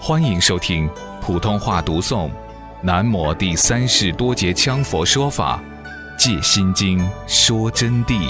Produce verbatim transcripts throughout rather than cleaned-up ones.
欢迎收听普通话读诵南摩第三世多杰羌佛说法戒心经说真谛。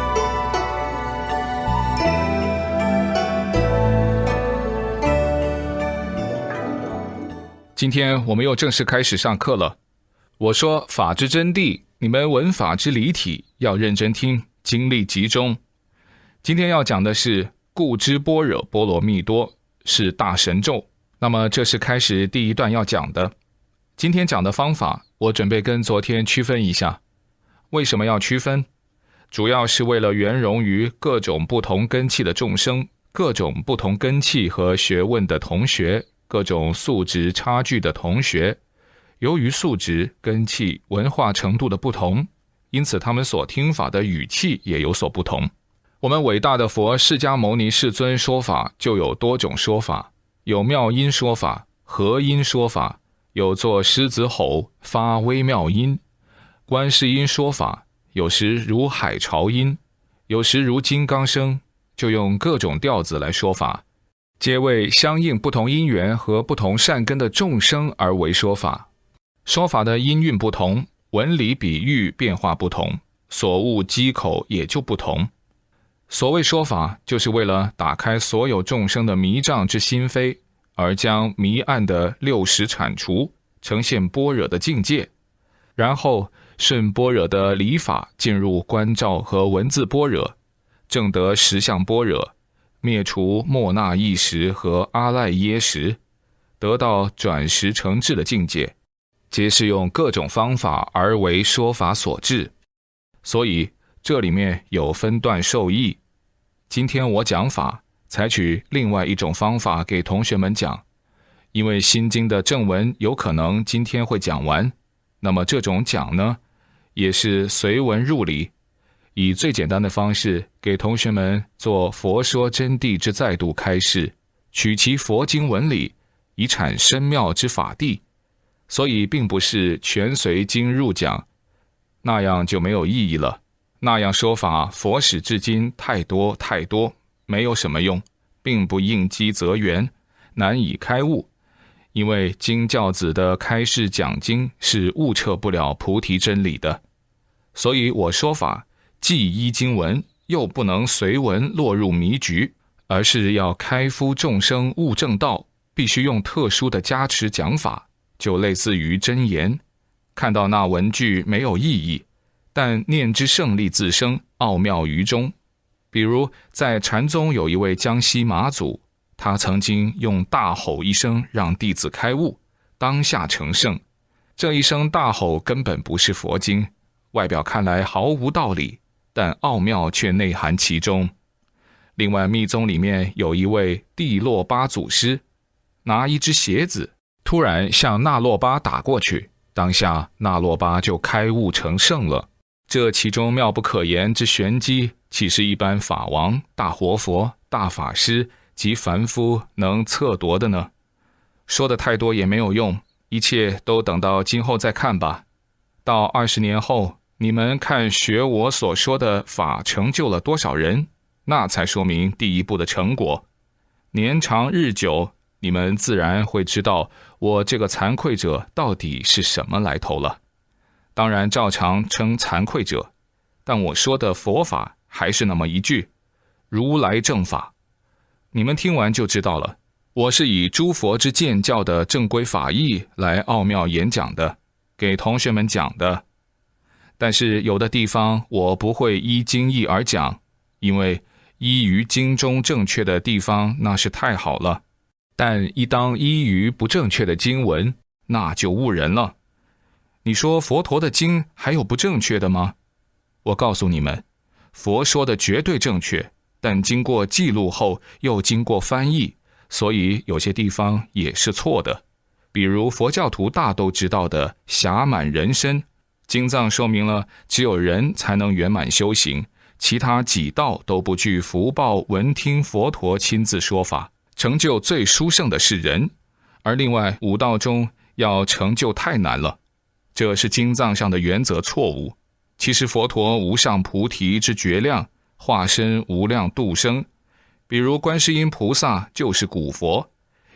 今天我们又正式开始上课了。我说法之真谛，你们闻法之理体，要认真听，精力集中。今天要讲的是故知般若波罗蜜多，是大神咒。那么这是开始第一段要讲的。今天讲的方法，我准备跟昨天区分一下。为什么要区分？主要是为了圆融于各种不同根器的众生，各种不同根器和学问的同学，各种素质差距的同学，由于素质、根器、文化程度的不同，因此他们所听法的语气也有所不同。我们伟大的佛释迦牟尼世尊说法就有多种说法，有妙音说法、和音说法，有作狮子吼发微妙音。观世音说法有时如海潮音，有时如金刚声，就用各种调子来说法，皆为相应不同因缘和不同善根的众生而为说法。说法的音韵不同，文理比喻变化不同，所悟机口也就不同。所谓说法，就是为了打开所有众生的迷障之心扉，而将迷暗的六识铲除，呈现般若的境界，然后顺般若的理法进入观照和文字般若，证得实相般若，灭除末那意识和阿赖耶识，得到转识成智的境界，皆是用各种方法而为说法所致。所以这里面有分段受益。今天我讲法采取另外一种方法给同学们讲，因为心经的正文有可能今天会讲完，那么这种讲呢，也是随文入理，以最简单的方式给同学们做佛说真谛之再度开示，取其佛经文理，以产深妙之法谛。所以并不是全随经入讲，那样就没有意义了。那样说法佛史至今太多太多，没有什么用，并不应机则圆，难以开悟。因为经教子的开示讲经是悟彻不了菩提真理的，所以我说法既依经文，又不能随文落入迷局，而是要开敷众生悟正道，必须用特殊的加持讲法，就类似于真言。看到那文句没有意义，但念之胜利自生，奥妙于中。比如在禅宗有一位江西马祖，他曾经用大吼一声让弟子开悟，当下成圣。这一声大吼根本不是佛经，外表看来毫无道理，但奥妙却内含其中。另外密宗里面有一位地洛巴祖师，拿一只鞋子突然向那洛巴打过去，当下那洛巴就开悟成圣了。这其中妙不可言之玄机，岂是一般法王、大活佛、大法师及凡夫能测夺的呢？说的太多也没有用，一切都等到今后再看吧。到二十年后，你们看学我所说的法成就了多少人，那才说明第一步的成果。年长日久，你们自然会知道我这个惭愧者到底是什么来头了。当然照常称惭愧者，但我说的佛法还是那么一句，如来正法。你们听完就知道了，我是以诸佛之见教的正规法义来奥妙演讲的，给同学们讲的。但是有的地方我不会依经义而讲，因为依于经中正确的地方那是太好了，但一当依于不正确的经文，那就误人了。你说佛陀的经还有不正确的吗？我告诉你们，佛说的绝对正确，但经过记录后又经过翻译，所以有些地方也是错的。比如佛教徒大都知道的暇满人身，经藏说明了只有人才能圆满修行，其他几道都不具福报闻听佛陀亲自说法，成就最殊胜的是人，而另外五道中要成就太难了，这是经藏上的原则错误。其实佛陀无上菩提之觉量，化身无量度生，比如观世音菩萨就是古佛，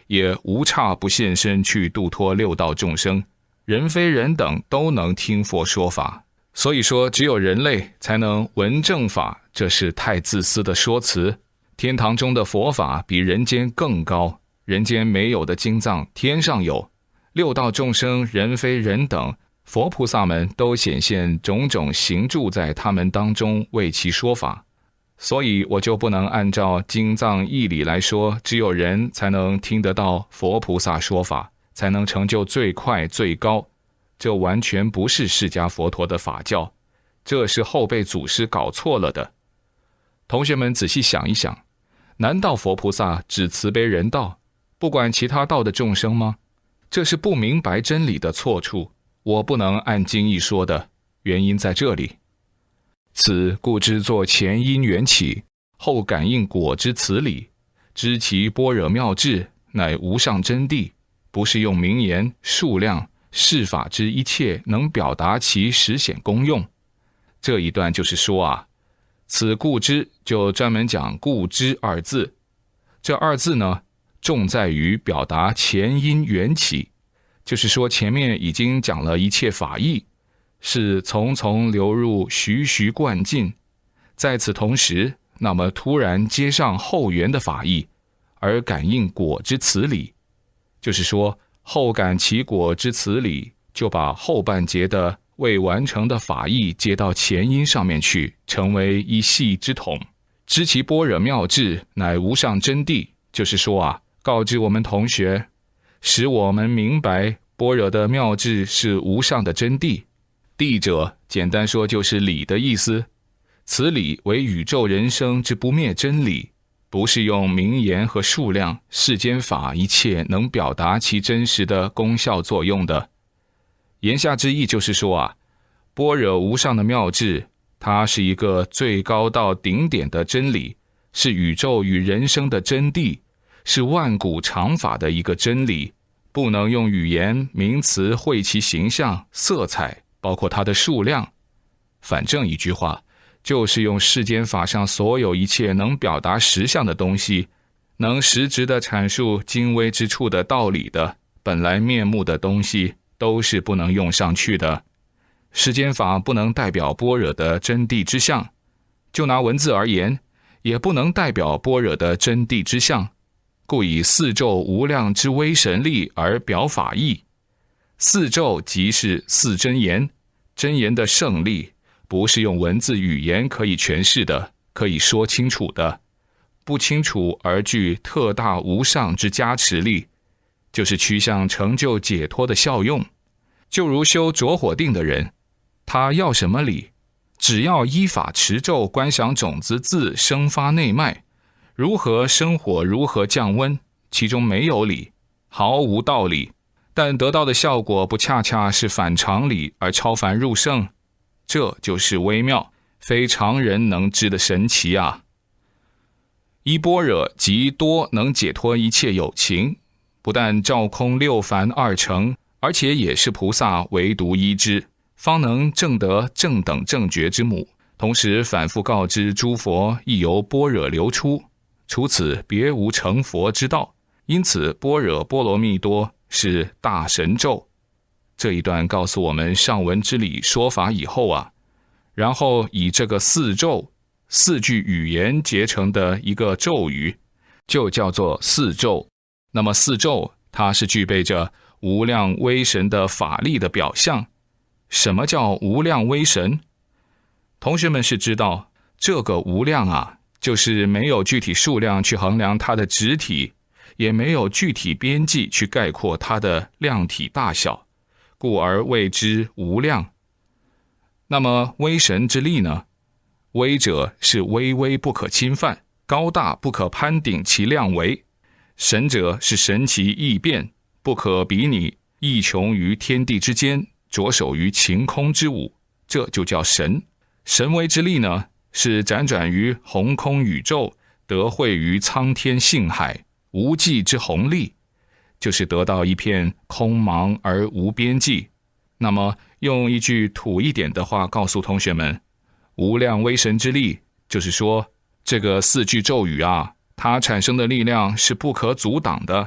也无差不现身去度脱六道众生，人非人等都能听佛说法。所以说只有人类才能闻正法，这是太自私的说辞。天堂中的佛法比人间更高，人间没有的经藏天上有，六道众生人非人等，佛菩萨们都显现种种行住在他们当中为其说法。所以我就不能按照经藏义理来说，只有人才能听得到佛菩萨说法，才能成就最快最高。这完全不是释迦佛陀的法教，这是后辈祖师搞错了的。同学们仔细想一想，难道佛菩萨只慈悲人道，不管其他道的众生吗？这是不明白真理的错处，我不能按经义说的，原因在这里。此故知作前因缘起，后感应果之此理，知其般若妙智，乃无上真谛，不是用名言数量世法之一切能表达其实显功用。这一段就是说啊，此故知就专门讲故知二字，这二字呢，重在于表达前因缘起，就是说前面已经讲了一切法义，是从从流入，徐徐贯进，在此同时，那么突然接上后缘的法义，而感应果之此理，就是说后感其果之此理，就把后半节的未完成的法义接到前因上面去，成为一系之统。知其般若妙智，乃无上真谛，就是说啊，告知我们同学，使我们明白般若的妙智是无上的真谛。谛者，简单说就是理的意思，此理为宇宙人生之不灭真理，不是用名言和数量世间法一切能表达其真实的功效作用的。言下之意就是说啊，般若无上的妙智，它是一个最高到顶点的真理，是宇宙与人生的真谛，是万古常法的一个真理，不能用语言名词绘其形象色彩，包括它的数量。反正一句话，就是用世间法上所有一切能表达实相的东西，能实质地阐述精微之处的道理的，本来面目的东西，都是不能用上去的。世间法不能代表般若的真谛之相，就拿文字而言，也不能代表般若的真谛之相，故以四咒无量之威神力而表法义。四咒即是四真言，真言的胜利，不是用文字语言可以诠释的，可以说清楚的，不清楚而具特大无上之加持力，就是趋向成就解脱的效用。就如修着火定的人，他要什么理？只要依法持咒观想种子自生发内脉，如何生火，如何降温，其中没有理，毫无道理，但得到的效果不恰恰是反常理而超凡入圣？这就是微妙，非常人能知的神奇啊！依般若即多能解脱一切有情，不但照空六凡二乘，而且也是菩萨唯独依之，方能证得正等正觉之母。同时反复告知诸佛亦由般若流出，除此别无成佛之道。因此般若波罗蜜多是大神咒。这一段告诉我们上文之理说法以后啊，然后以这个四咒四句语言结成的一个咒语，就叫做四咒。那么四咒它是具备着无量威神的法力的表象。什么叫无量威神？同学们是知道，这个无量啊，就是没有具体数量去衡量它的质体，也没有具体边际去概括它的量体大小，故而谓之无量。那么威神之力呢？威者是微微不可侵犯，高大不可攀顶其量为；神者是神奇异变，不可比拟，亦穷于天地之间，着手于晴空之舞，这就叫神。神威之力呢，是辗转于宏空宇宙，得会于苍天性海，无际之宏力，就是得到一片空茫而无边际。那么用一句土一点的话告诉同学们，无量威神之力，就是说这个四句咒语啊，它产生的力量是不可阻挡的，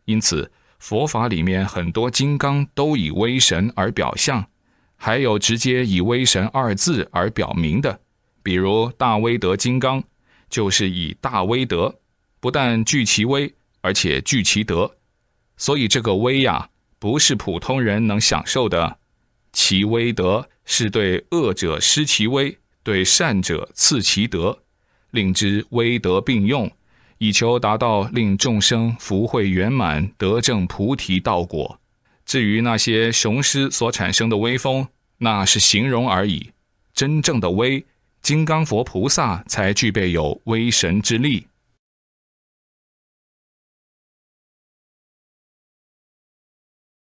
因此佛法里面很多金刚都以威神而表象，还有直接以威神二字而表明的，比如大威德金刚就是以大威德，不但具其威，而且具其德。所以这个威呀，不是普通人能享受的，其威德是对恶者施其威，对善者赐其德，令之威德并用，以求达到令众生福慧圆满，得证菩提道果。至于那些雄狮所产生的威风，那是形容而已，真正的威，金刚佛菩萨才具备有威神之力。